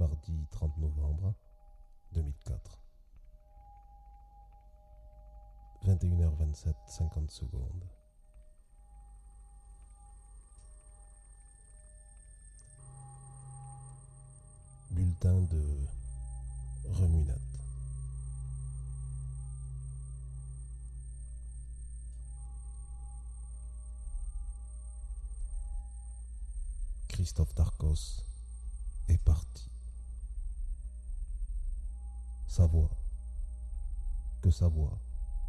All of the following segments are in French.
mardi 30 novembre 2004. 21h27, 50 secondes. Bulletin de Remunat. Christophe Darcos est parti. Sa voix, que sa voix,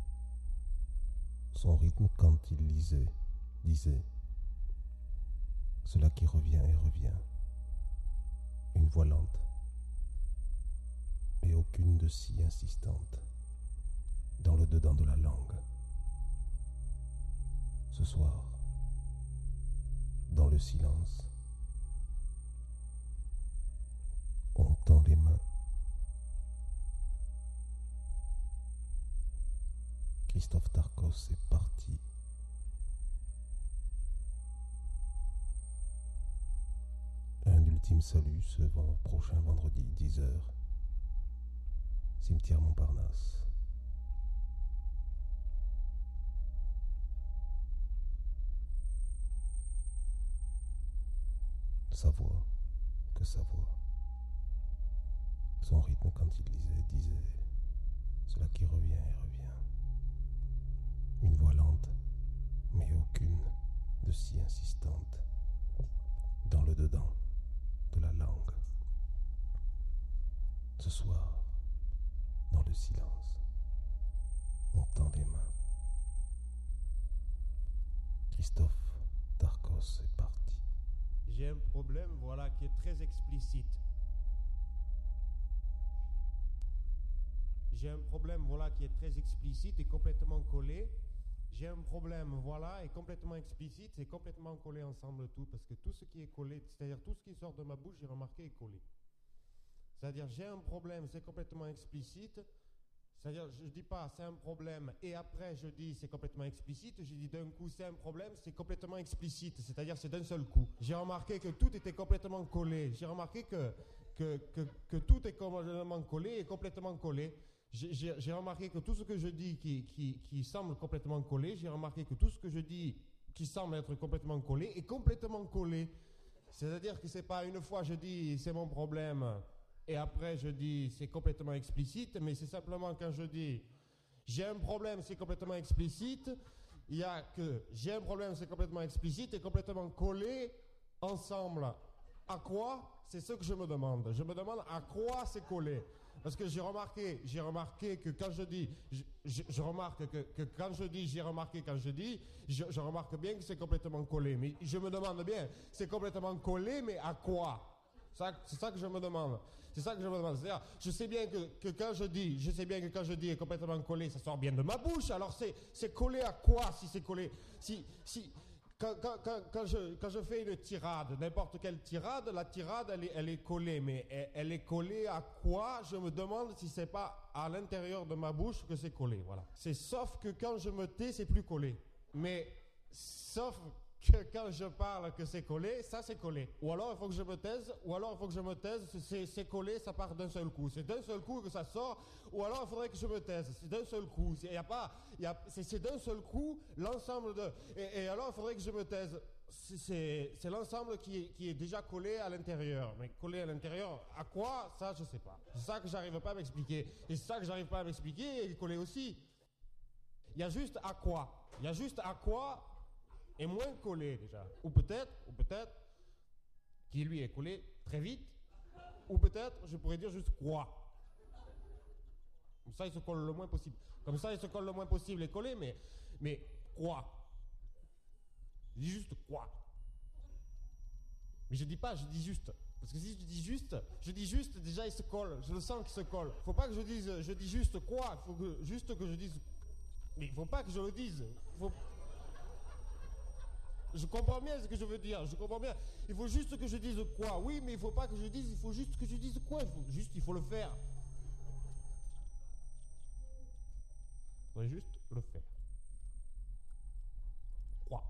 son rythme quand il lisait, disait, cela qui revient et revient, une voix lente, et aucune de si insistante, dans le dedans de la langue. Ce soir, dans le silence, on tend les mains. Christophe Darcos est parti. Un ultime salut ce prochain vendredi 10h. Cimetière Montparnasse. Sa voix, que sa voix. Son rythme quand il lisait, disait, cela qui revient et revient. Une voix lente, mais aucune de si insistante, dans le dedans de la langue. Ce soir, dans le silence, on tend les mains. Christophe Darcos est parti. J'ai un problème, voilà, qui est très explicite. J'ai un problème, voilà, qui est très explicite et complètement collé. J'ai un problème, voilà, et complètement explicite, c'est complètement collé ensemble tout, parce que tout ce qui est collé, c'est-à-dire tout ce qui sort de ma bouche, j'ai remarqué, est collé. C'est-à-dire, j'ai un problème, c'est complètement explicite. C'est-à-dire, je ne dis pas c'est un problème et après je dis c'est complètement explicite. Je dis d'un coup c'est un problème, c'est complètement explicite. C'est-à-dire, c'est d'un seul coup. J'ai remarqué que tout était complètement collé. J'ai remarqué que tout est complètement collé et complètement collé. J'ai remarqué que tout ce que je dis qui semble complètement collé, j'ai remarqué que tout ce que je dis qui semble être complètement collé est complètement collé. C'est-à-dire que c'est pas une fois je dis c'est mon problème et après je dis c'est complètement explicite, mais c'est simplement quand je dis j'ai un problème, c'est complètement explicite, il y a que j'ai un problème, c'est complètement explicite et complètement collé ensemble. À quoi? C'est ce que je me demande. Je me demande à quoi c'est collé. Parce que j'ai remarqué que quand je dis, je remarque que quand je dis, j'ai remarqué quand je dis, je remarque bien que c'est complètement collé. Mais je me demande bien, c'est complètement collé, mais à quoi? C'est ça que je me demande. C'est ça que je me demande. C'est-à-dire, je sais bien que quand je dis est complètement collé, ça sort bien de ma bouche. Alors c'est collé à quoi si c'est collé? Quand je fais une tirade, n'importe quelle tirade, la tirade, elle est collée. Mais elle est collée à quoi? Je me demande si c'est pas à l'intérieur de ma bouche que c'est collé. Voilà. C'est sauf que quand je me tais, c'est plus collé. Mais sauf que quand je parle que c'est collé, ça c'est collé. Ou alors il faut que je me taise, c'est collé, ça part d'un seul coup. C'est d'un seul coup que ça sort, ou alors il faudrait que je me taise. C'est d'un seul coup. C'est d'un seul coup l'ensemble de... Et alors il faudrait que je me taise. C'est l'ensemble qui est déjà collé à l'intérieur. Mais collé à l'intérieur, à quoi? Ça je sais pas. C'est ça que j'arrive pas à m'expliquer. Et c'est ça que j'arrive pas à m'expliquer, et collé aussi. Il y a juste à quoi. Il y a juste à quoi... est moins collé déjà. Ou peut-être, qui lui est collé très vite, ou peut-être, je pourrais dire juste quoi. Comme ça, il se colle le moins possible. Comme ça, il se colle le moins possible et collé, mais quoi? Je dis juste quoi. Mais je dis pas, je dis juste. Parce que si je dis juste, déjà il se colle. Je le sens qu'il se colle. Faut pas que je dise, je dis juste quoi. Il faut juste que je dise. Mais il faut pas que je le dise. Je comprends bien ce que je veux dire, je comprends bien. Il faut juste que je dise quoi. Oui, mais il faut pas que je dise, il faut juste que je dise quoi. Il faut le faire. Il faudrait juste le faire. Quoi?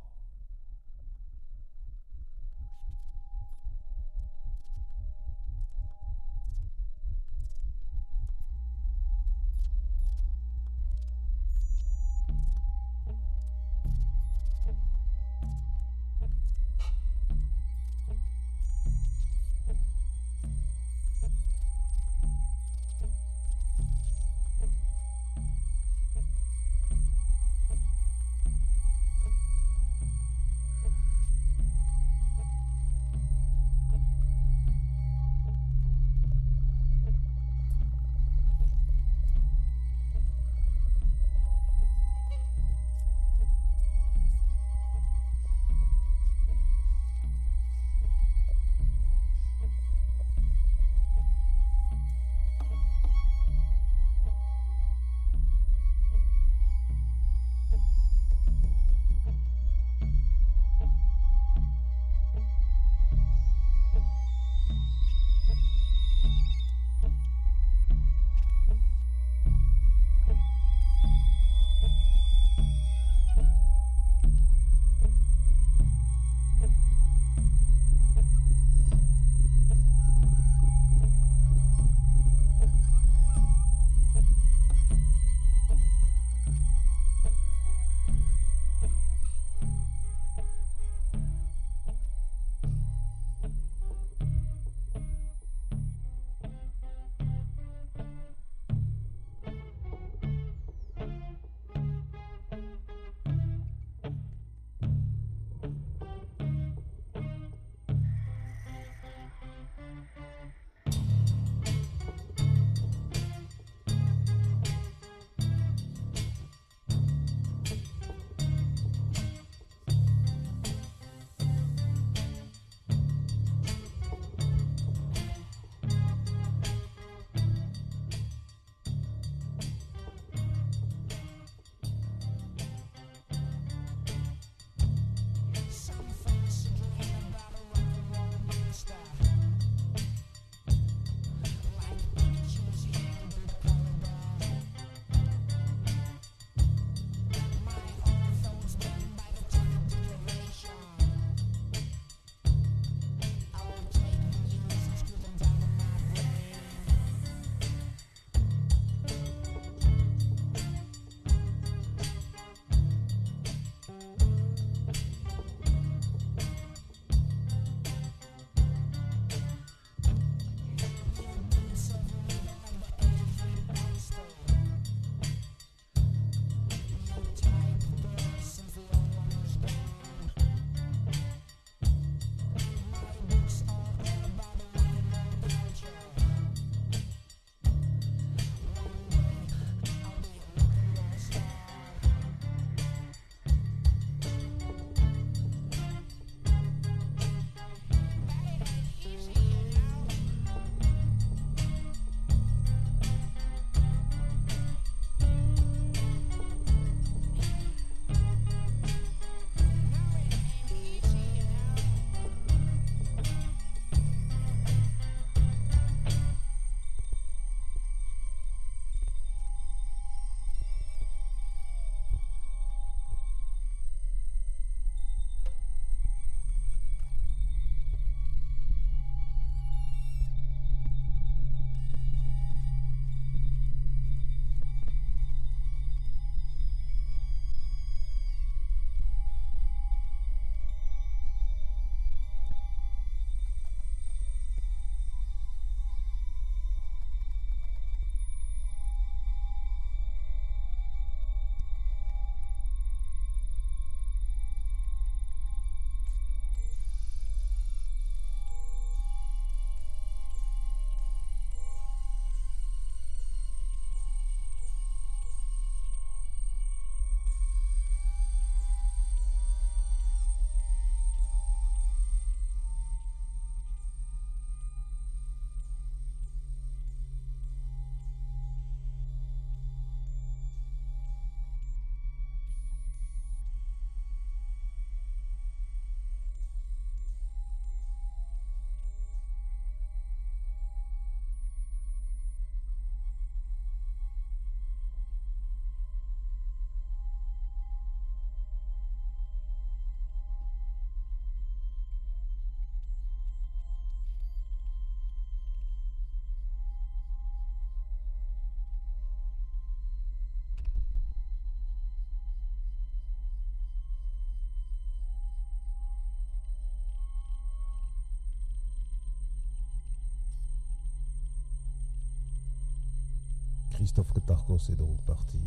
Christophe Tarkos est donc parti.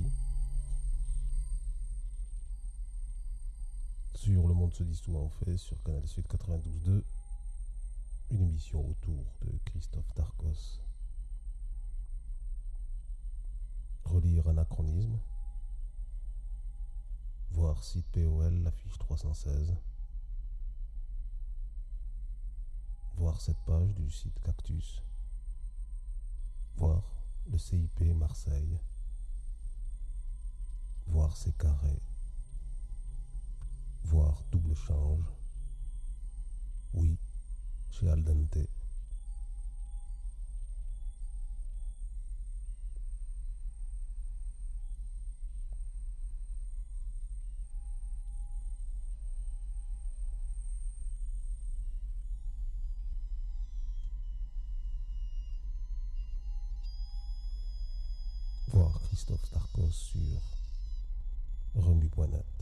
Sur Le Monde se dissout en fait, sur Canal Sud 92.2, une émission autour de Christophe Tarkos. Relire Anachronisme, voir site POL, l'affiche 316, voir cette page du site Cactus, voir le CIP Marseille, voir ses carrés, voir Double Change, oui, chez Al Dente. Voir Christophe Tarkos sur remue.net.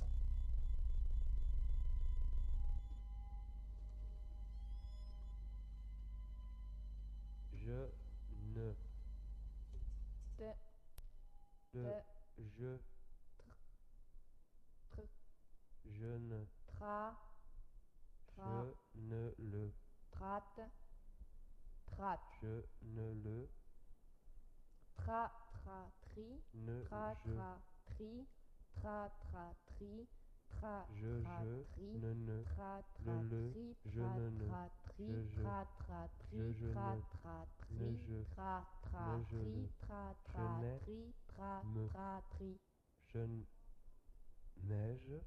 Trate, Trat. Je ne le. Tra, tra, tri. Ne Tra, je. tra, tri. Tra, tra, tri. Tra, Je tra, tri. ne. Tra, tra, Le. tri. Je Tra, ne. tra, tri. Je. Tra, tra, tri. Je Tra, ne. tra, Ne tri. je. Tra, tra, Ne je tri. le. Tra, Je tra, n'ai. tri. Tra, Me. tra, tri. Je neige.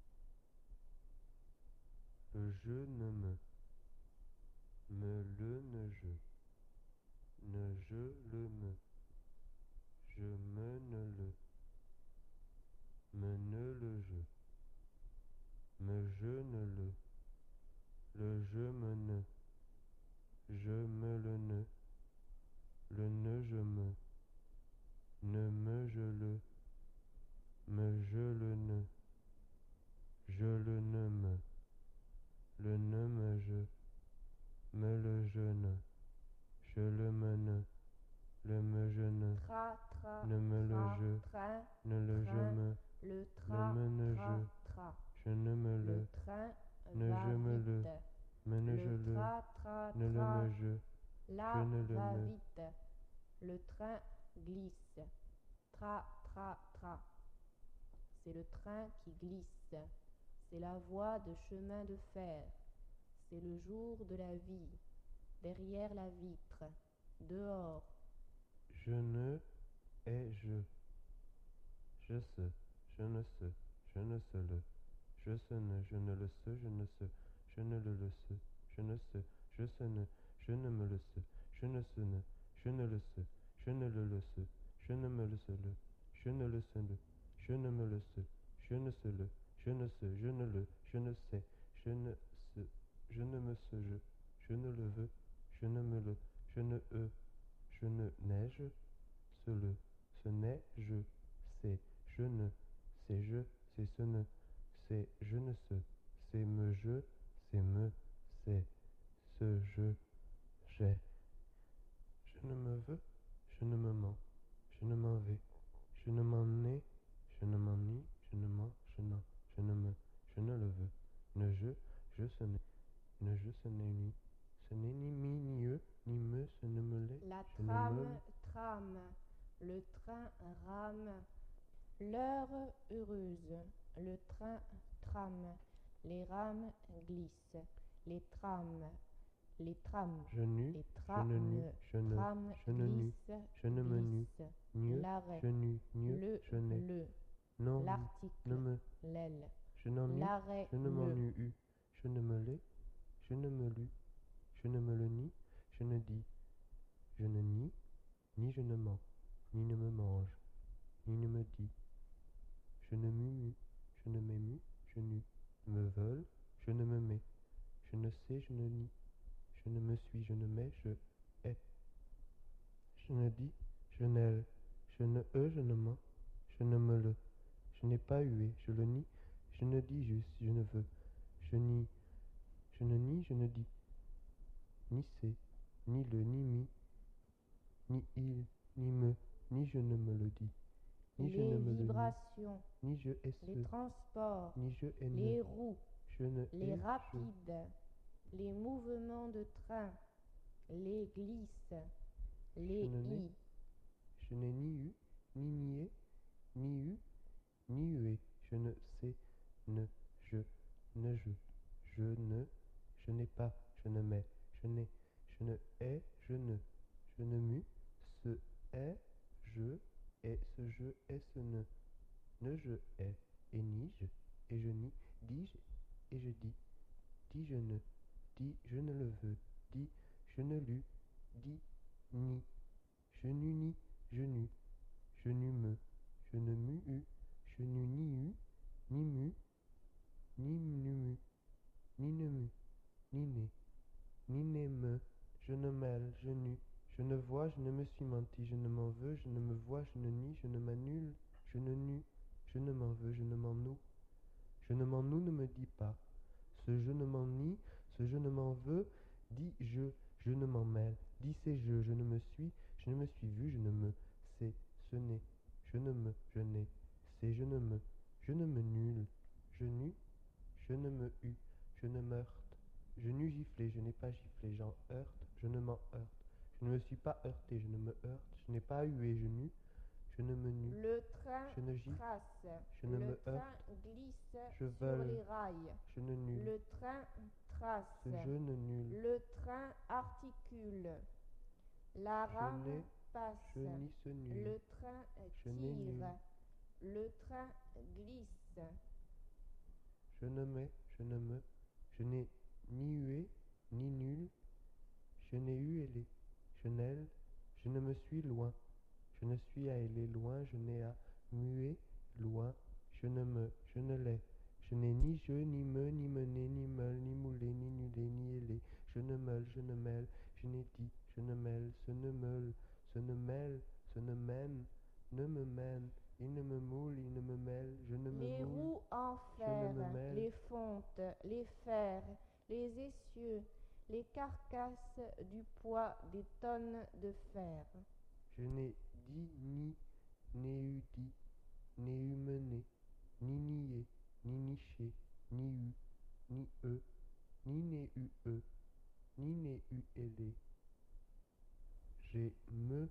Je ne me. Me le ne je. Ne je le me. Je me ne le. Me ne le je. Me je ne le. Le je me ne. Je me le ne. Le ne je me. Ne me je le. Me je le ne. Je le ne me. Le ne me je. Me le je ne. Je le me ne. Le me je ne. Tra, tra, Ne me le tra, je. train. Ne le je Train. me. Le Le tra, me ne tra, je. tra. Je ne me Le le. train Ne va je me le. vite. Me ne je Le le. tra, tra, Ne le tra. me je. Là ne le va me. vite. Le train glisse. Tra, tra, tra. C'est le train qui glisse. C'est la voie de chemin de fer. C'est le jour de la vie. Derrière la vitre. Dehors. Je ne ai je. Je sais. Je ne sais. Je ne sais le. Je sais ne. Je ne le sais. Je ne sais. Je ne le sais. Je ne sais. Je sais ne. Je ne me le sais. Je ne sais ne. Je ne le sais. Je ne le sais. Je ne me le sais le. Je ne le sais le. Je ne me le sais. Je ne sais le. Je ne sais. Je ne le. Je ne sais. Je ne sais. Je ne me sais je. Je ne le veux. Je ne me le. Je ne je ne neige. Ce le. Ce n'est je. C'est je ne. C'est je. C'est ce ne. C'est je ne sais. C'est me je. C'est me. C'est ce je. J'ai. Je ne me veux. Je ne me mens. Je ne m'en vais. Je ne m'en ai. Je ne m'ennuie. Je ne m'en. Je n'en. Je ne me. Je ne le veux. Ne je. Je ce n'est. Ne je ce n'est ni. Ce n'est ni mi ni eux. Ni me. Ce ne me l'est. La Je ne trame me. trame. Le train rame. L'heure heureuse. Le train trame. Les rames glissent. Les trams. Les trams. Je nu. Les Je ne nu. trams. Je ne. Trams Je ne nu. glissent. Je ne me nu. Glissent. Mieux. L'arrêt. Je nu. Mieux. Le. Je n'ai. Le. Non. L'article. Ne me. L'aile. Je n'ennuie. L'arrêt. Je ne Le. m'ennuie eu. Je ne me l'ai. Je ne me lus. Je ne me le nie. Je ne dis. Je ne nie. Ni je ne mens. Ni ne me mange. Ni ne me dis. Je ne mumue. Je ne m'émue. Je nu. Me veulent. Je ne me mets. Je ne sais. Je ne nie. Je ne me suis. Je ne mets. Je hais. Je ne dis. Je n'aile. Je ne je ne mens. Je ne me le. Je n'ai pas hué. Je le nie. Je ne dis juste. Je ne veux. Je nie. Je ne nie. Je ne dis. Ni c'est. Ni le. Ni mi. Ni il. Ni me. Ni je ne me le dis. Ni je Les ne me le nie. vibrations. Ni je hais Les ce. transports. Ni je hais ne. Les roues. Je ne Les hais je. rapides. Les mouvements de train. Les glisses. Les ne n'ai. i. Je n'ai ni eu. Ni nié. Ni eu. Ni hué. Je ne sais. Ne. Je. Ne je. Je ne. Je n'ai pas. Je ne mets. Je n'ai. Je ne hais. Je ne. Je ne mue. Ce est. Je. Et ce je est ce ne. Ne je hais. Et ni je. Et je nie. Dis-je. Et je dis. Dis je ne. Dis je ne le veux. Dis je ne lus. Dis ni. Je n'eus ni. Je n'eus. Je n'eus me. Je ne m'eus eu. Je n'eus ni eu. Ni mu. Ni nu mu. Ni ne mu. Ni né. Ni né me. Je ne mêle. Je n'eus. Je ne vois. Je ne me suis menti. Je ne m'en veux. Je ne me vois. Je ne nie. Je ne m'annule. Je ne nue. Je ne m'en veux. Je ne m'en noue. Je ne m'en noue ne me dis pas. Ce je ne m'en nie. Ce je ne m'en veux. Dis je. Je ne m'en mêle. Dis c'est je. Je ne me suis. Je ne me suis vu. Je ne me. C'est. Ce n'est. Je ne me. Je n'ai. C'est je ne me. Je ne me nul. Je n'eus. Je ne me eus. Je ne meurtre. Je n'eus giflé. Je n'ai pas giflé. J'en heurte. je ne m'en heurte. Je ne me suis pas heurté, je ne me heurte. Je n'ai pas hué, je nue, je ne me nue. Le train Je ne gifle, trace. je ne Le me train heurte. glisse Je sur vole, les rails. je ne nule. Le train trace. Ce je ne nul. Le train articule. La Je rame n'ai, passe. je ni ce nul. Le train Je n'ai nul. tire. Le train glisse. Je ne mets, je ne me, je n'ai ni hué, ni nul. Je n'ai eu ailé, je n'aile, je ne me suis loin. Je ne suis à ailer loin, je n'ai à muer loin. Je ne me, je ne l'ai. Je n'ai ni je, ni me, ni mené, ni meule, ni moulé, ni nulé, ni ailé. Je ne meule, je ne mêle, je n'ai dit, je ne mêle, ce ne meule, ce ne mêle, ce ne mène, ne me mène. Il ne me moule, il ne me mêle, je ne me Les moule. roues en je ne fer, me mêle. les fontes, les fers, les essieux, les carcasses du poids des tonnes de fer. Je n'ai dit ni, n'ai eu dit, n'ai eu mené, ni nié, ni niché, ni eu, ni eux, ni n'ai eu eux, ni n'ai eu ailé. J'ai me,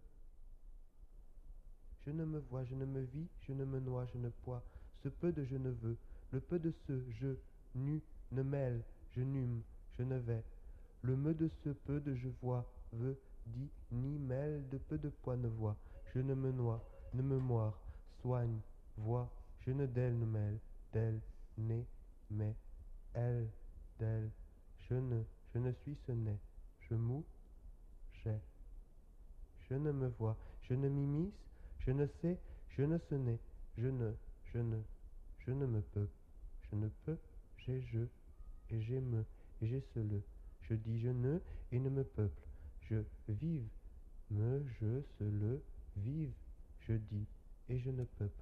je ne me vois, je ne me vis, je ne me noie, je ne pois, ce peu de je ne veux, le peu de ce je, nu, ne mêle, je nume, je ne vais, le me de ce peu de je vois, veux, dit, ni mêle, de peu de poids ne vois, je ne me noie, ne me moire, soigne, vois, je ne d'elle ne mêle, d'elle, né, mais, elle, d'elle, je ne suis ce n'est, je mou, j'ai. Je ne me vois, je ne m'immisce, je ne sais, je ne ce n'est, je ne me peux, je ne peux, j'ai je, et j'ai me, et j'ai ce le, je dis je ne, et ne me peuple, je vive, me, je, ce le, vive, je dis, et je ne peuple.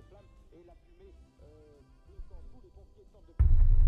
flamme et la fumée dans tous les pompiers sortent de...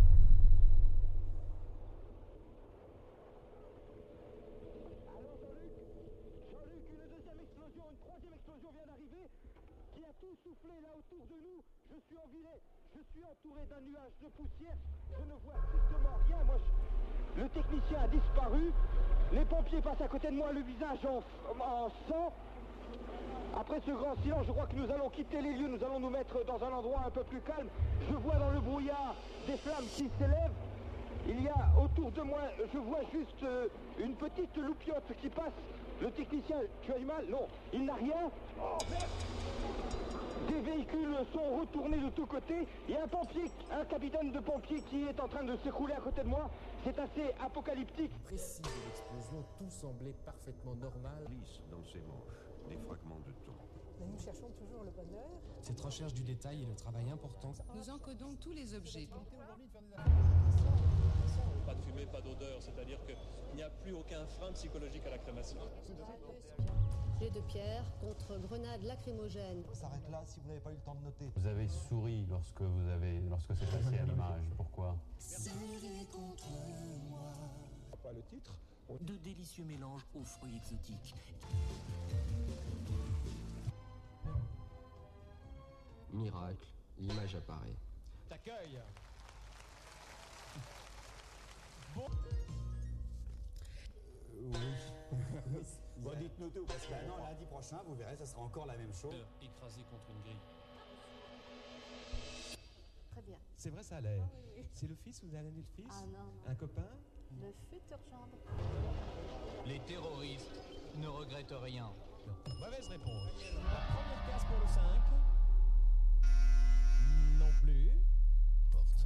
Alors Jean-Luc, une deuxième explosion, une troisième explosion vient d'arriver qui a tout soufflé là autour de nous. Je suis entouré d'un nuage de poussière, je ne vois strictement rien. Le technicien a disparu, les pompiers passent à côté de moi, le visage en sang. Après ce grand silence, je crois que nous allons quitter les lieux, nous allons nous mettre dans un endroit un peu plus calme. Je vois dans le brouillard des flammes qui s'élèvent. Il y a autour de moi, je vois juste une petite loupiote qui passe. Le technicien, tu as du mal? Non, il n'a rien. Oh, merde. Des véhicules sont retournés de tous côtés. Il y a un capitaine de pompiers qui est en train de s'écrouler à côté de moi. C'est assez apocalyptique. Précis de l'explosion, tout semblait parfaitement normal. Lisse dans ces mots, des fragments de ton. Mais nous cherchons toujours le bonheur. Cette recherche du détail est le travail important. Nous encodons tous les objets. Pas de fumée, pas d'odeur, c'est-à-dire qu'il n'y a plus aucun frein psychologique à la crémation. Jet de pierre contre grenade lacrymogène. On s'arrête là si vous n'avez pas eu le temps de noter. Vous avez souri lorsque c'est passé à l'image. Pourquoi? Contre moi. Pas le titre. De délicieux mélanges aux fruits exotiques. Miracle, l'image apparaît. T'accueille. Bon. Oui. Bon, dites-nous tout, parce que non, lundi prochain, vous verrez, ça sera encore la même chose. Écrasé contre une grille. Très bien. C'est vrai, ça allait. Ah, oui. C'est le fils, vous avez amené le fils? Ah non. Un copain? Le futur gendre. Les terroristes ne regrettent rien. Mauvaise réponse. La première case pour le 5. Non plus. Porte.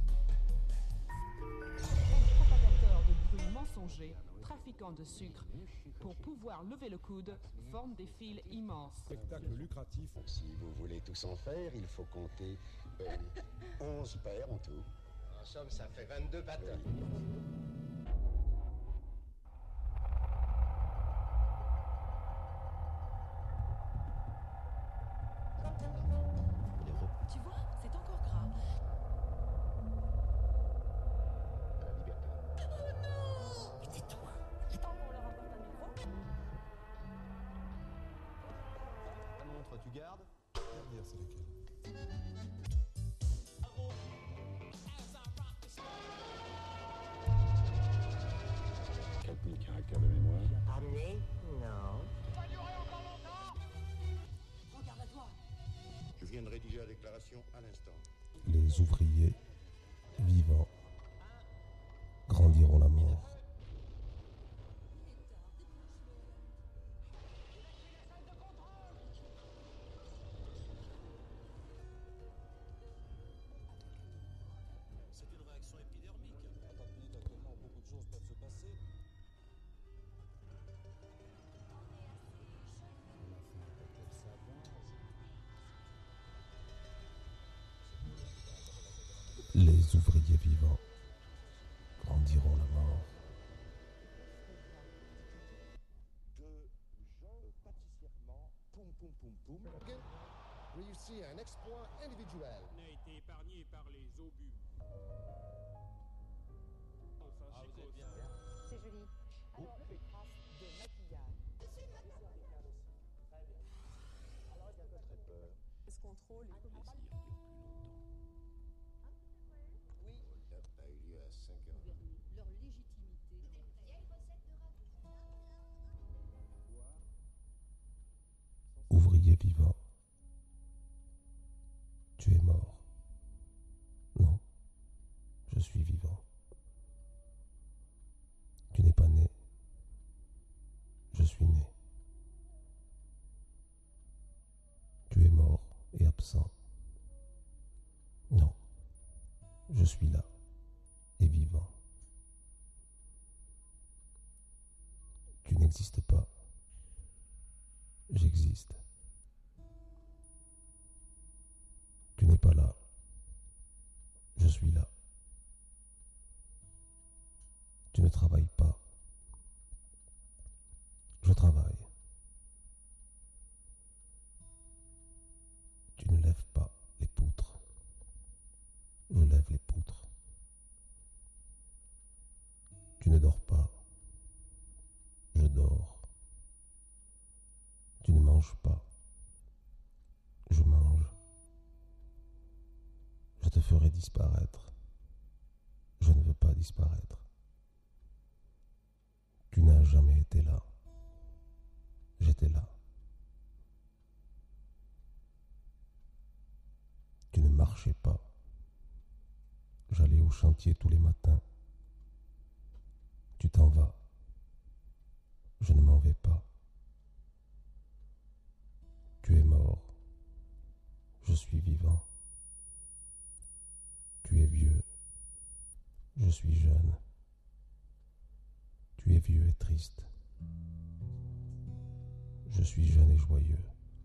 Propagateur de bruits mensongers, trafiquant de sucre, pour pouvoir lever le coude, forment des fils immenses. Spectacle lucratif. Si vous voulez tous en faire, il faut compter 11 paires en tout. En somme, ça fait 22 bâtons. Tu vois, c'est encore gras. La liberté. Oh non! Mais tais-toi! Attends, on leur apporte un micro. La montre, tu gardes? Dernière, c'est laquelle? Calcule le caractère de mémoire. Amené? Non. Ça durer encore longtemps? Regarde à toi. Je viens de rédiger la déclaration à l'instant. Les ouvriers vivants grandiront la mort. C'est une réaction épidermique. À 4 minutes actuellement, beaucoup de choses peuvent se passer. Les ouvriers vivants grandiront la mort. Je pâtissièrement, poum poum poum poum. Réussit un exploit individuel. On a été épargné par les obus. C'est joli. Alors, Des traces de maquillage. Très peur. Ce contrôle est comment? Oui. Hold-up a eu lieu à 5 heures. Leur légitimité. Ouvrier vivant, tu es mort. Non, je suis vivant. Tu n'es pas né. Je suis né. Tu es mort et absent. Non, je suis là et vivant. Tu n'existes pas. J'existe. Tu n'es pas là. Je suis là. Tu ne travailles pas. Je travaille. Tu ne lèves pas les Tu ne dors pas. Je dors. Tu ne manges pas. Je mange. Je te ferai disparaître. Je ne veux pas disparaître. Tu n'as jamais été là. J'étais là. Tu ne marchais pas. J'allais au chantier tous les matins. Tu t'en vas. Je ne m'en vais pas. Tu es mort. Je suis vivant. Tu es vieux. Je suis jeune. Tu es vieux et triste. Je suis jeune et joyeux.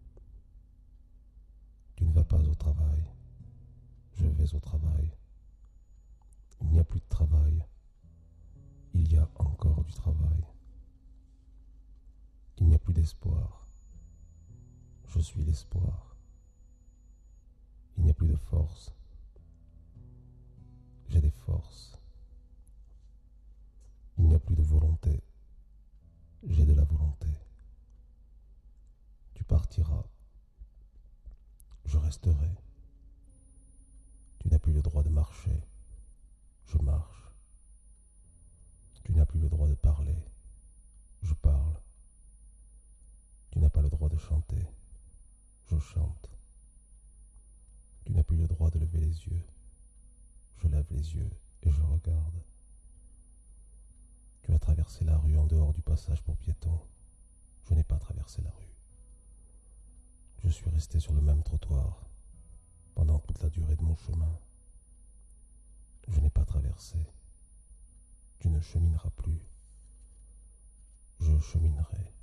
Tu ne vas pas au travail. Je vais au travail. Il n'y a plus de travail. Il y a encore du travail. Il n'y a plus d'espoir. Je suis l'espoir. Il n'y a plus de force. J'ai des forces. Il n'y a plus de volonté. J'ai de la volonté. Tu partiras. Je resterai. Tu n'as plus le droit de marcher. Je marche. Tu n'as plus le droit de parler. Je parle. Tu n'as pas le droit de chanter. Je chante. Tu n'as plus le droit de lever les yeux. Je lève les yeux et je regarde. Tu as traversé la rue en dehors du passage pour piétons. Je n'ai pas traversé la rue. Je suis resté sur le même trottoir pendant toute la durée de mon chemin. Je n'ai pas traversé. Tu ne chemineras plus. Je cheminerai.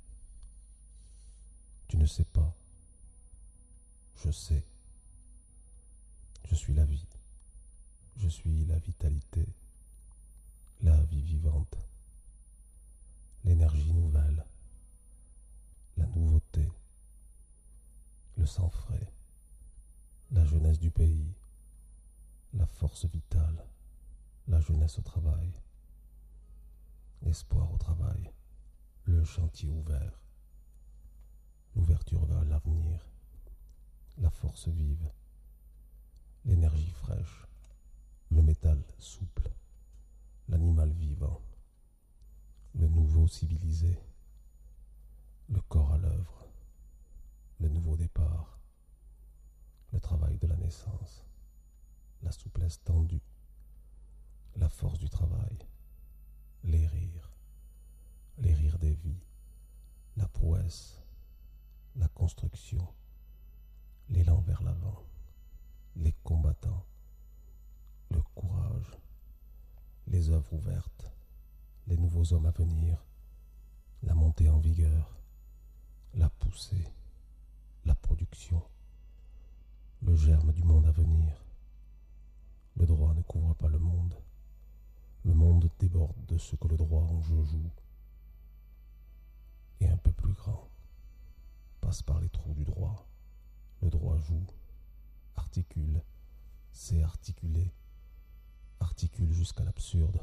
Tu ne sais pas. Je sais. Je suis la vie. Je suis la vitalité. La vie vivante. L'énergie nouvelle. La nouveauté. Le sang frais. La jeunesse du pays. La force vitale. La jeunesse au travail. L'espoir au travail. Le chantier ouvert. L'ouverture vers l'avenir. La force vive. L'énergie fraîche. Le métal souple. L'animal vivant. Le nouveau civilisé. Le corps à l'œuvre. Le nouveau départ. Le travail de la naissance. La souplesse tendue. La force du travail. Les rires des vies. La prouesse. La construction. L'élan vers l'avant. Les combattants. Le courage. Les œuvres ouvertes. Les nouveaux hommes à venir. La montée en vigueur. La poussée. La production. Le germe du monde à venir. Le droit ne couvre pas le monde. Le monde déborde de ce que le droit en jeu joue. Et un peu plus grand. Passe par les trous du droit. Le droit joue. Articule. Sait articuler. Articule jusqu'à l'absurde.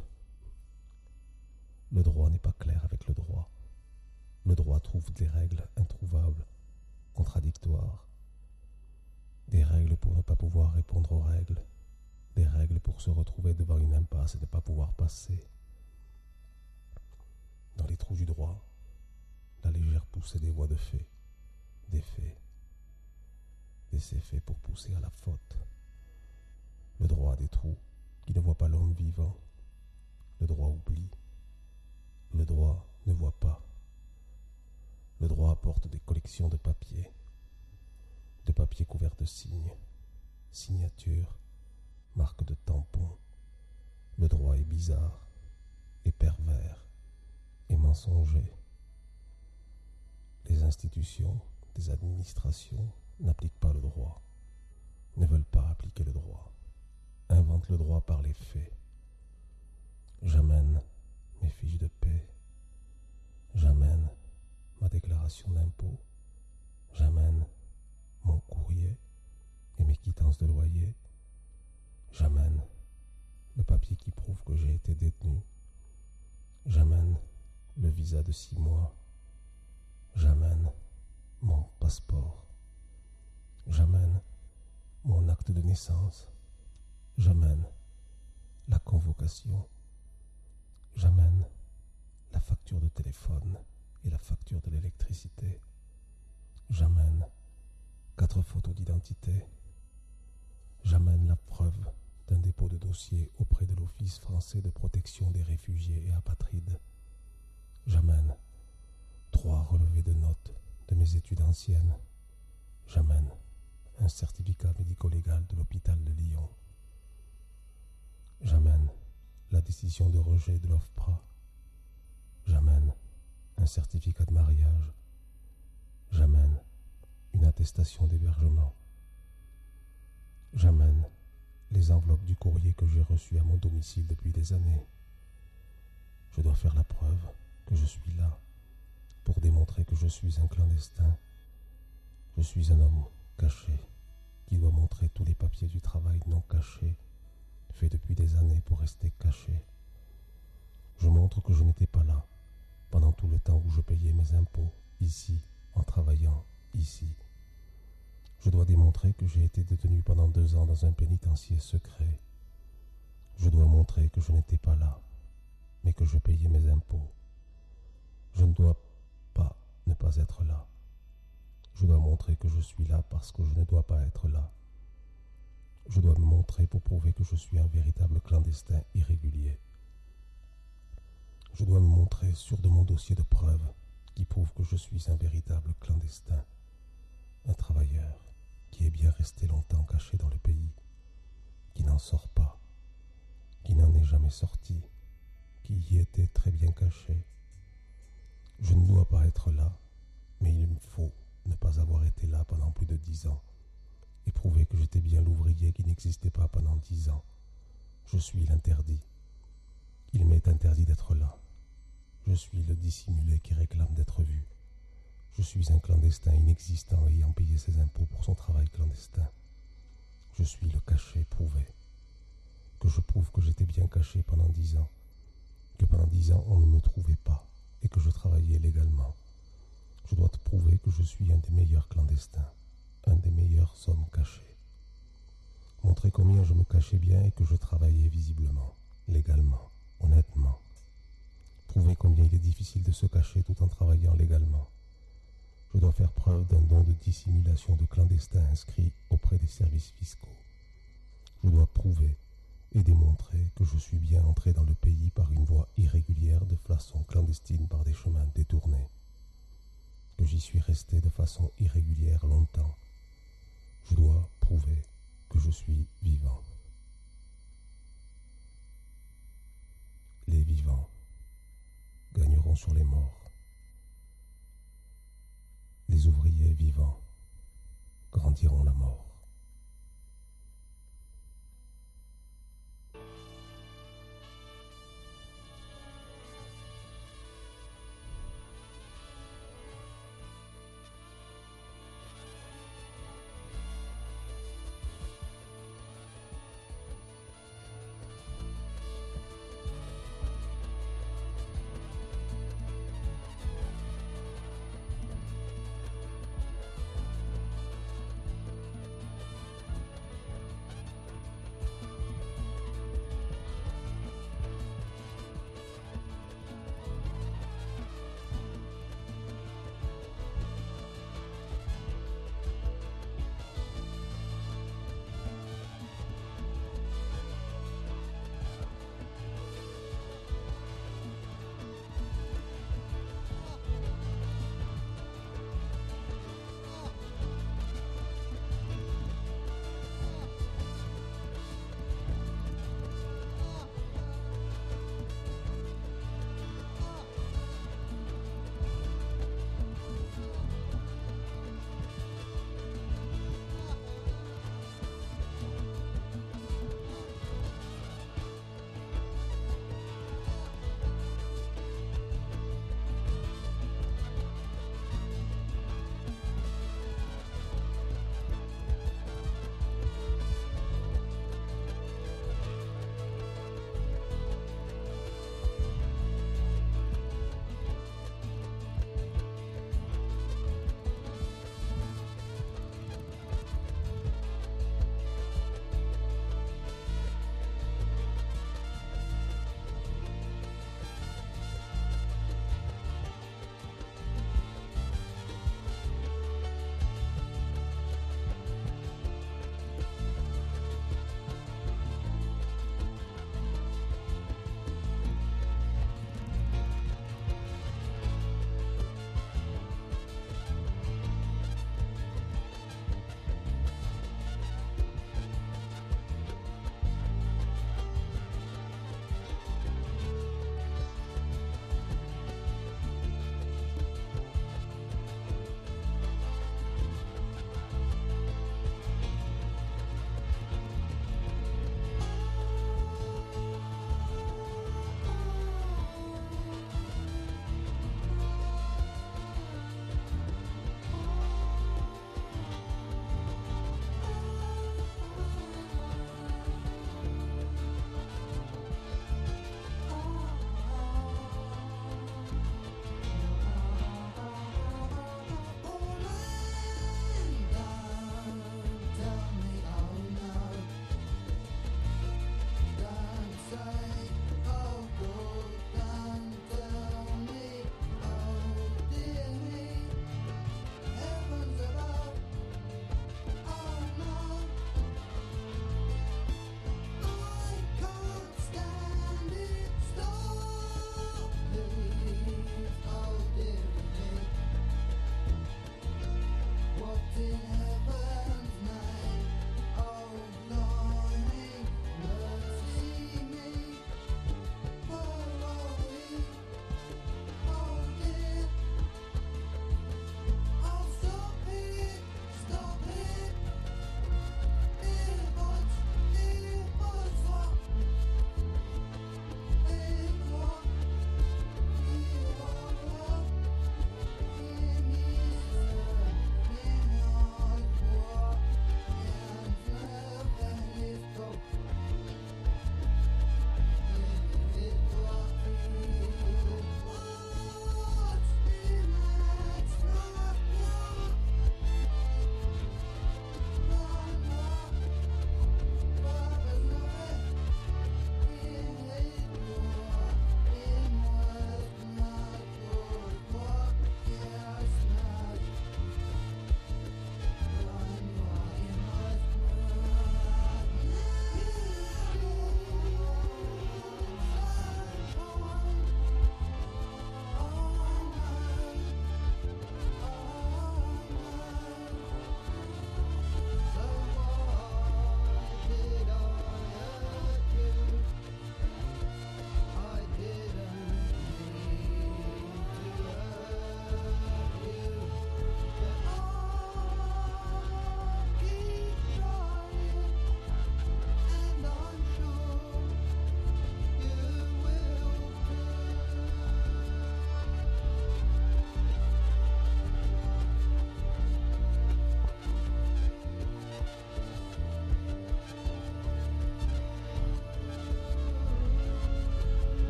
Le droit n'est pas clair avec le droit. Le droit trouve des règles introuvables, contradictoires. Des règles pour ne pas pouvoir répondre aux règles. Des règles pour se retrouver devant une impasse et ne pas pouvoir passer. Dans les trous du droit, la légère poussée des voies de fait, des faits. Des effets pour pousser à la faute. Le droit des trous qui ne voit pas l'homme vivant. Le droit oublie. Le droit ne voit pas. Le droit apporte des collections de papier couverts de signes, signatures, marques de tampons. Le droit est bizarre, et pervers, et mensonger. Les institutions, des administrations n'appliquent pas le droit, ne veulent pas appliquer le droit, inventent le droit par les faits. J'amène mes fiches de paie, j'amène ma déclaration d'impôt, j'amène mon courrier et mes quittances de loyer, j'amène le papier qui prouve que j'ai été détenu, J'amène le visa de 6 mois. J'amène mon passeport. J'amène mon acte de naissance. J'amène la convocation. J'amène la facture de téléphone et la facture de l'électricité. J'amène 4 photos d'identité. J'amène la preuve d'un dépôt de dossier auprès de l'Office français de protection des réfugiés et apatrides. J'amène 3 relevés de notes de mes études anciennes. J'amène un certificat médico-légal de l'hôpital de Lyon. J'amène la décision de rejet de l'OFPRA. J'amène un certificat de mariage. J'amène une attestation d'hébergement. J'amène les enveloppes du courrier que j'ai reçu à mon domicile depuis des années. Je dois faire la preuve que je suis là pour démontrer que je suis un clandestin. Je suis un homme caché qui doit montrer tous les papiers du travail non cachés, faits depuis des années pour rester caché. Je montre que je n'étais pas là pendant tout le temps où je payais mes impôts, ici, en travaillant, ici. Je dois démontrer que j'ai été détenu pendant 2 ans dans un pénitencier secret. Je dois montrer que je n'étais pas là, mais que je payais mes impôts. Je ne dois pas ne pas être là. Je dois montrer que je suis là parce que je ne dois pas être là. Je dois me montrer pour prouver que je suis un véritable clandestin irrégulier. Je dois me montrer sur de mon dossier de preuves qui prouve que je suis un véritable clandestin, un travailleur qui est bien resté longtemps caché dans le pays, qui n'en sort pas, qui n'en est jamais sorti, qui y était très bien caché. Je ne dois pas être là, mais il me faut ne pas avoir été là pendant plus de 10 ans et prouver que j'étais bien l'ouvrier qui n'existait pas pendant 10 ans. Je suis l'interdit. Il m'est interdit d'être là. Je suis le dissimulé qui réclame d'être vu. Je suis un clandestin inexistant ayant payé ses impôts pour son travail clandestin. Je suis le caché prouvé. Que je prouve que j'étais bien caché pendant 10 ans, que pendant 10 ans on ne me trouvait pas et que je travaillais légalement. Je dois te prouver que je suis un des meilleurs clandestins, un des meilleurs hommes cachés. Montrer combien je me cachais bien et que je travaillais visiblement, légalement, honnêtement. Prouver combien il est difficile de se cacher tout en travaillant légalement. Je dois faire preuve d'un don de dissimulation de clandestin inscrit auprès des services fiscaux. Je dois prouver et démontrer que je suis bien entré dans le pays par une voie irrégulière de façon clandestine par des chemins détournés. Que j'y suis resté de façon irrégulière longtemps. Je dois prouver que je suis vivant. Les vivants gagneront sur les morts. Les ouvriers vivants grandiront la mort.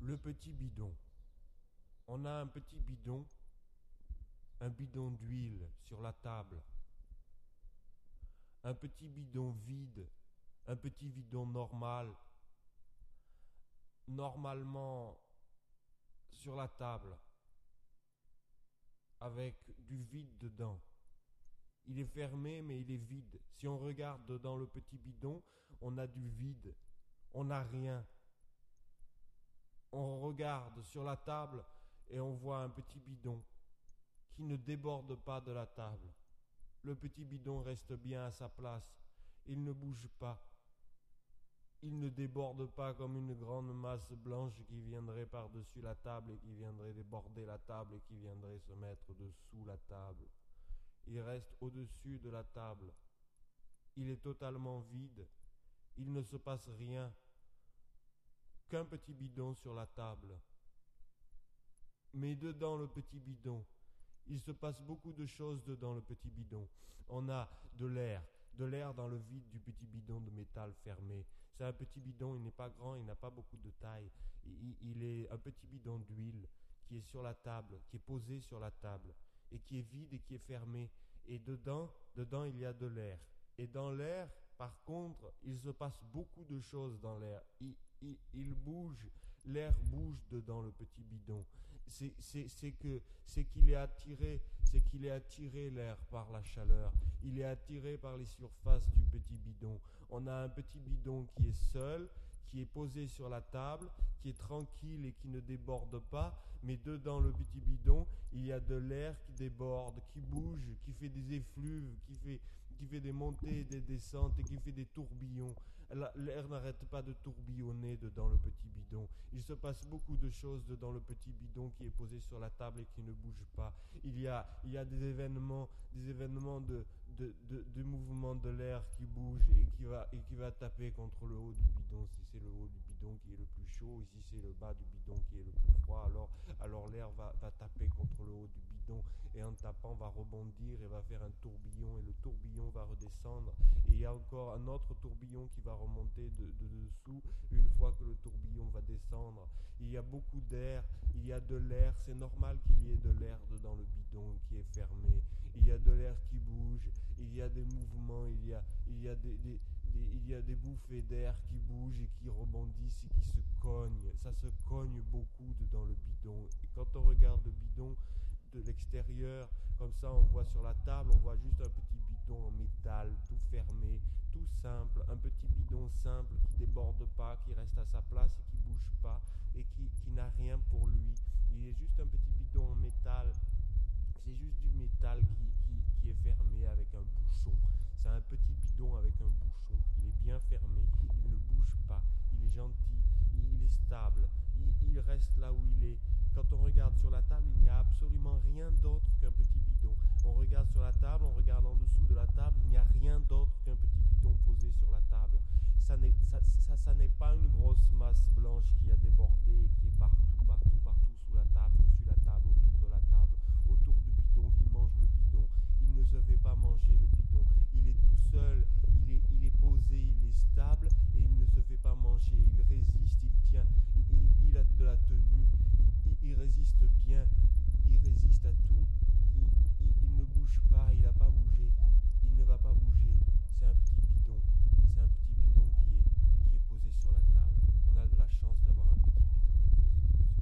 Le petit bidon. On a un petit bidon d'huile sur la table. Un petit bidon vide, un petit bidon normal, normalement sur la table, avec du vide dedans. Il est fermé, mais il est vide. Si on regarde dans le petit bidon, on a du vide, on n'a rien. On regarde sur la table et on voit un petit bidon qui ne déborde pas de la table. Le petit bidon reste bien à sa place. Il ne bouge pas. Il ne déborde pas comme une grande masse blanche qui viendrait par-dessus la table et qui viendrait déborder la table et qui viendrait se mettre dessous la table. Il reste au-dessus de la table. Il est totalement vide. Il ne se passe rien. Qu'un petit bidon sur la table. Mais dedans le petit bidon, il se passe beaucoup de choses dedans le petit bidon. On a de l'air dans le vide du petit bidon de métal fermé. C'est un petit bidon, il n'est pas grand, il n'a pas beaucoup de taille. Il est un petit bidon d'huile qui est sur la table, qui est posé sur la table, et qui est vide et qui est fermé. Et dedans il y a de l'air. Et dans l'air, par contre, il se passe beaucoup de choses dans l'air. Il bouge, l'air bouge dedans le petit bidon. C'est qu'il est attiré l'air par la chaleur. Il est attiré par les surfaces du petit bidon. On a un petit bidon qui est seul, qui est posé sur la table, qui est tranquille et qui ne déborde pas, mais dedans le petit bidon, il y a de l'air qui déborde, qui bouge, qui fait des effluves, qui fait des montées et des descentes et qui fait des tourbillons. L'air n'arrête pas de tourbillonner dedans le petit bidon. Il se passe beaucoup de choses dedans le petit bidon qui est posé sur la table et qui ne bouge pas. Il y a des événements de mouvement de l'air qui bouge et qui va taper contre le haut du bidon. Si c'est le haut du bidon qui est le plus chaud, ici c'est le bas du bidon qui est le plus froid, alors l'air va taper contre le haut du bidon et en tapant va rebondir et va faire un tourbillon et le tourbillon va redescendre et il y a encore un autre tourbillon qui va remonter de dessous une fois que le tourbillon va descendre. Il y a beaucoup d'air, il y a de l'air, c'est normal qu'il y ait de l'air dans le bidon qui est fermé. Il y a de l'air qui bouge, il y a des mouvements, il y a des bouffées d'air qui bougent et qui rebondissent et qui se cognent. Ça se cogne beaucoup dans le bidon. Et quand on regarde le bidon de l'extérieur, comme ça on voit sur la table, on voit juste un petit bidon en métal, tout fermé, tout simple, un petit bidon simple qui déborde pas, qui reste à sa place et qui bouge pas et qui n'a rien pour lui. Il est juste un petit bidon en métal. C'est juste du métal qui est fermé avec un bouchon. C'est un petit bidon avec un bouchon. Il est bien fermé, il ne bouge pas, il est gentil, il est stable, il reste là où il est. Quand on regarde sur la table, il n'y a absolument rien d'autre qu'un petit bidon. On regarde sur la table, on regarde en dessous de la table, il n'y a rien d'autre qu'un petit bidon posé sur la table. Ça n'est pas une grosse masse blanche qui a débordé et qui est partout sous la table, dessus la table, autour de la table, autour du bidon qui mange le bidon. Il ne se fait pas manger le bidon. Il est tout seul, il est posé, il est stable et il ne se fait pas manger. Il résiste, il tient, il a de la tenue, il résiste bien, il résiste à tout. Il ne bouge pas, il n'a pas bougé, il ne va pas bouger. C'est un petit bidon qui est posé sur la table. On a de la chance d'avoir un petit bidon posé sur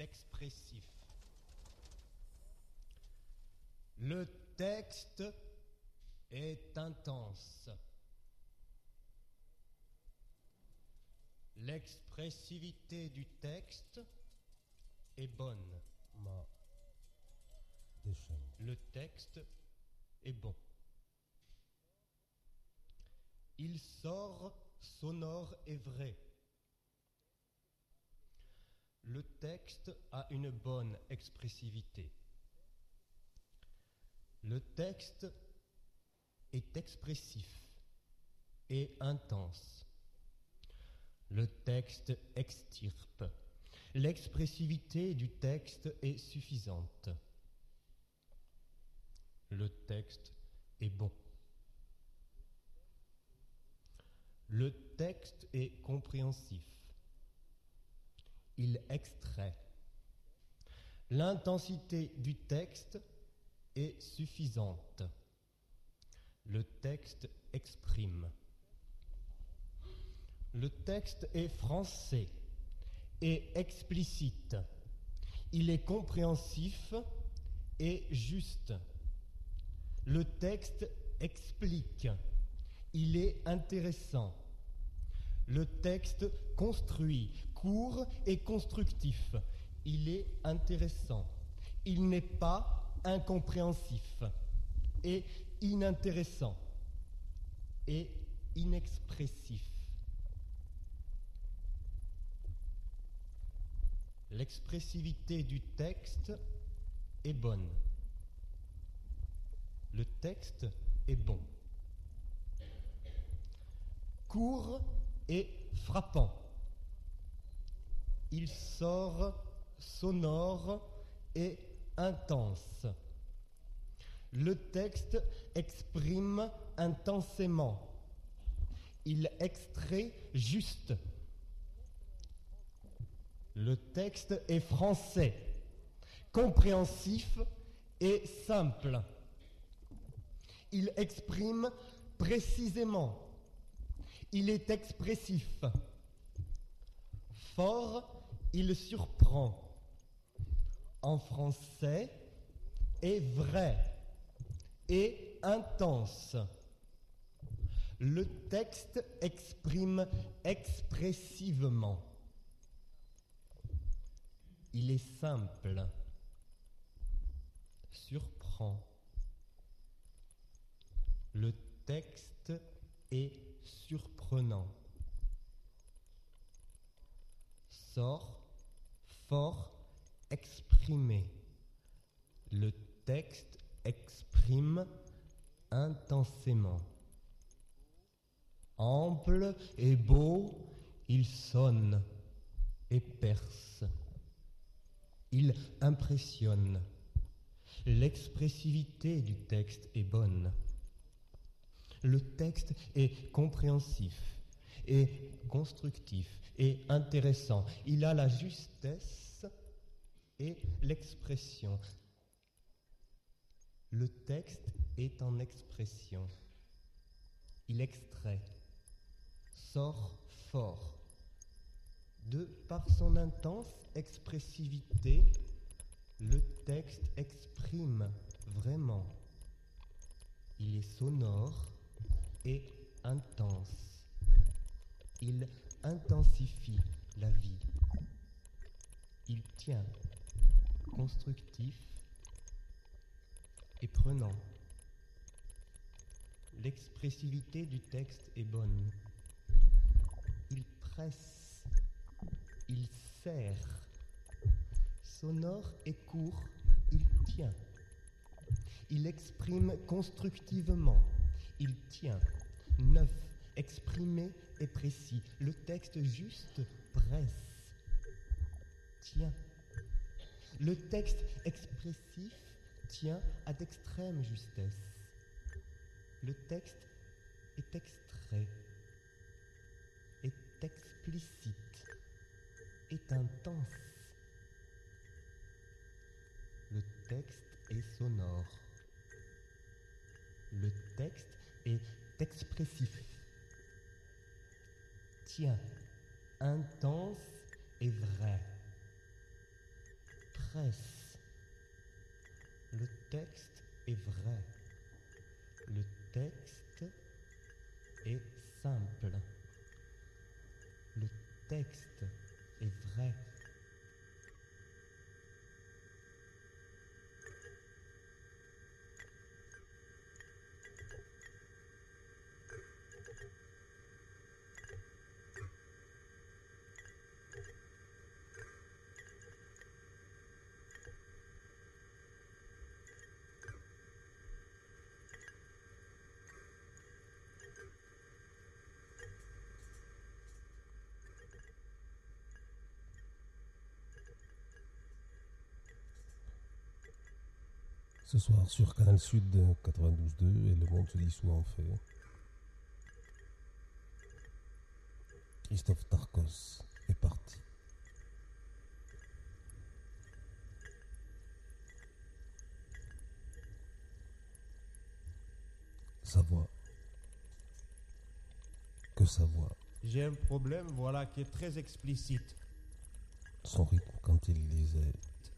expressif. Le texte est intense. L'expressivité du texte est bonne. Le texte est bon. Il sort sonore et vrai. Le texte a une bonne expressivité. Le texte est expressif et intense. Le texte extirpe. L'expressivité du texte est suffisante. Le texte est bon. Le texte est compréhensif. Il extrait. L'intensité du texte est suffisante. Le texte exprime. Le texte est français et explicite. Il est compréhensif et juste. Le texte explique. Il est intéressant. Le texte construit, court et constructif. Il est intéressant. Il n'est pas incompréhensif et inintéressant et inexpressif. L'expressivité du texte est bonne. Le texte est bon. Court et frappant. Il sort sonore et intense. Le texte exprime intensément. Il extrait juste. Le texte est français, compréhensif et simple. Il exprime précisément. Il est expressif. Fort, il surprend. En français, est vrai et intense. Le texte exprime expressivement. Il est simple. Surprend. Le texte est surprenant. Sort, fort, exprimé. Le texte exprime intensément. Ample et beau, il sonne et perce. Il impressionne. L'expressivité du texte est bonne. Le texte est compréhensif et constructif et intéressant. Il a la justesse et l'expression. Le texte est en expression. Il extrait, sort fort. Par son intense expressivité, le texte exprime vraiment. Il est sonore et intense. Il intensifie la vie. Il tient, constructif et prenant. L'expressivité du texte est bonne. Il presse, il serre. Sonore et court, il tient. Il exprime constructivement. Il tient. Neuf, exprimé et précis. Le texte juste presse. Tient. Le texte expressif tient à d'extrême justesse. Le texte est extrait, est explicite, est intense. Le texte est sonore. Le texte est expressif. Tient, intense et vrai. stresse. Le texte est vrai. Le texte est simple. Le texte est vrai. Ce soir sur Canal Sud 92.2 et Le Monde se dissout en fait. Christophe Darcos est parti. Sa voix. Que sa voix. J'ai un problème, voilà, qui est très explicite. Son rythme quand il lisait.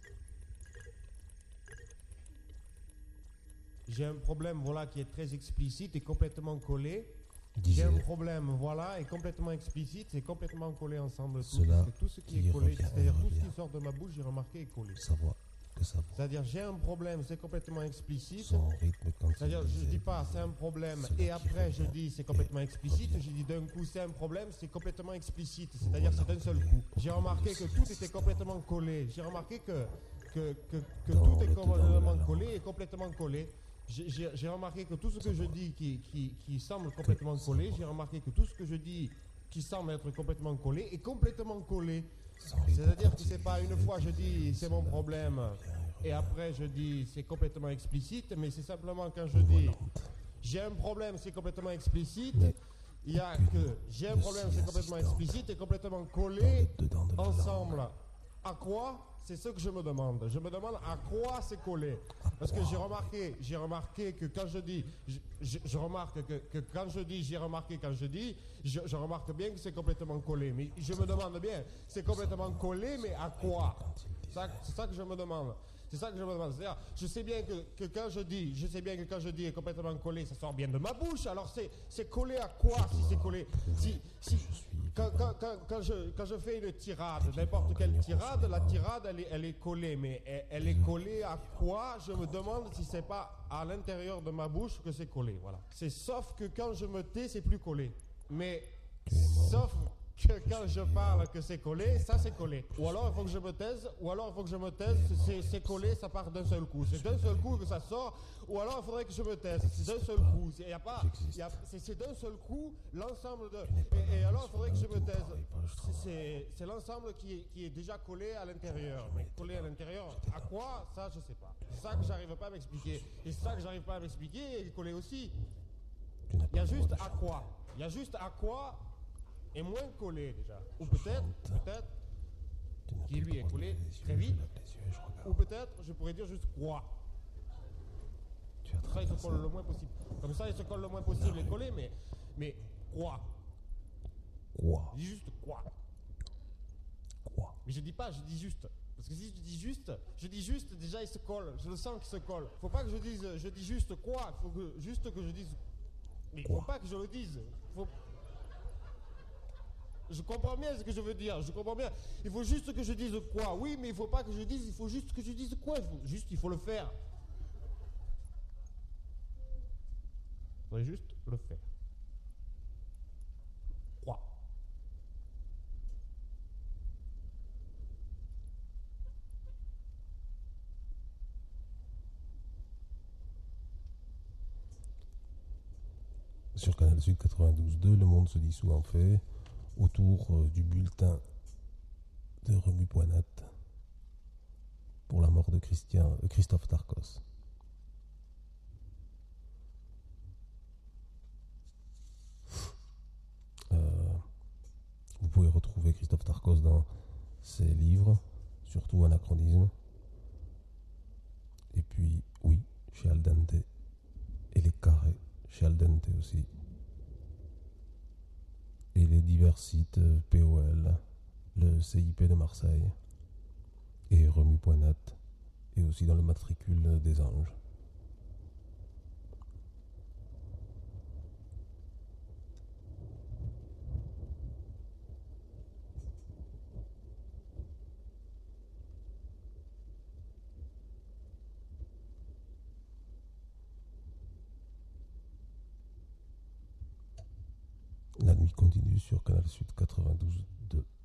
J'ai un problème, voilà, qui est très explicite et complètement collé. Disait, J'ai un problème, voilà, et complètement explicite et complètement collé ensemble. Cela tout ce qui est collé, c'est-à-dire tout ce qui sort de ma bouche, j'ai remarqué est collé. Sa voix. Que sa voix. C'est-à-dire j'ai un problème, c'est complètement explicite. Son rythme quand c'est-à-dire je dis pas c'est un problème et après je dis c'est complètement explicite. Je dis d'un coup c'est un problème, c'est complètement explicite. C'est-à-dire c'est d'un seul coup. J'ai remarqué que tout était complètement collé. J'ai remarqué que tout est complètement collé et complètement collé. J'ai remarqué que tout ce que je dis qui semble complètement collé, j'ai remarqué que tout ce que je dis qui semble être complètement collé est complètement collé. C'est-à-dire que c'est pas une fois je dis c'est mon problème et après je dis c'est complètement explicite, mais c'est simplement quand je dis j'ai un problème c'est complètement explicite, il y a que j'ai un problème c'est complètement explicite et complètement collé ensemble. À quoi? C'est ce que je me demande. Je me demande à quoi c'est collé. Parce que j'ai remarqué que quand je dis, je remarque que quand je dis, j'ai remarqué quand je dis, je remarque bien que c'est complètement collé. Mais je me demande bien, c'est complètement collé, mais à quoi? C'est ça que je me demande. C'est ça que je me demande. C'est-à-dire, je sais bien que quand je dis est complètement collé, ça sort bien de ma bouche. Alors c'est collé à quoi si c'est collé? Quand je fais une tirade, n'importe quelle tirade, la tirade elle est collée, mais elle est collée à quoi? Je me demande si c'est pas à l'intérieur de ma bouche que c'est collé. Voilà. C'est sauf que quand je me tais, c'est plus collé. Mais sauf que quand je parle que c'est collé, ça c'est collé. Ou alors il faut que je me taise, c'est collé, ça part d'un seul coup. C'est d'un seul coup que ça sort, ou alors il faudrait que je me taise. C'est d'un seul coup. C'est d'un seul coup l'ensemble de. Et alors il faudrait que je me taise. C'est l'ensemble qui est déjà collé à l'intérieur. Mais collé à l'intérieur, à quoi? Ça je sais pas. C'est ça que j'arrive pas à m'expliquer. Et ça que j'arrive pas à m'expliquer est collé aussi. Il y a juste à quoi. Il y a juste à quoi. Et moins collé déjà. Ou peut-être, qui lui est collé très vite. Ou peut-être, je pourrais dire juste quoi. Ça, il se colle le moins possible. Comme ça, il se colle le moins possible et collé, mais quoi? Quoi? Je dis juste quoi? Quoi? Mais je dis pas, je dis juste. Parce que si je dis juste, déjà il se colle. Je le sens qu'il se colle. Faut pas que je dise, je dis juste quoi. Faut que juste que je dise. Mais faut pas que je le dise. Je comprends bien ce que je veux dire, je comprends bien. Il faut juste que je dise quoi. Oui, mais il faut pas que je dise, il faut juste que je dise quoi. Il faut le faire. Il faudrait juste le faire. Quoi? Sur Canal Sud 92.2, Le Monde se dissout en fait. Autour du bulletin de Remue-Poinat pour la mort de Christophe Darcos. Vous pouvez retrouver Christophe Darcos dans ses livres, surtout Anachronisme. Et puis, oui, chez Al Dente. Et Les Carrés, chez Al Dente aussi. Et les divers sites POL, le CIP de Marseille et Remue-Poinat, et aussi dans le matricule des Anges. La nuit continue sur Canal Sud 92.2.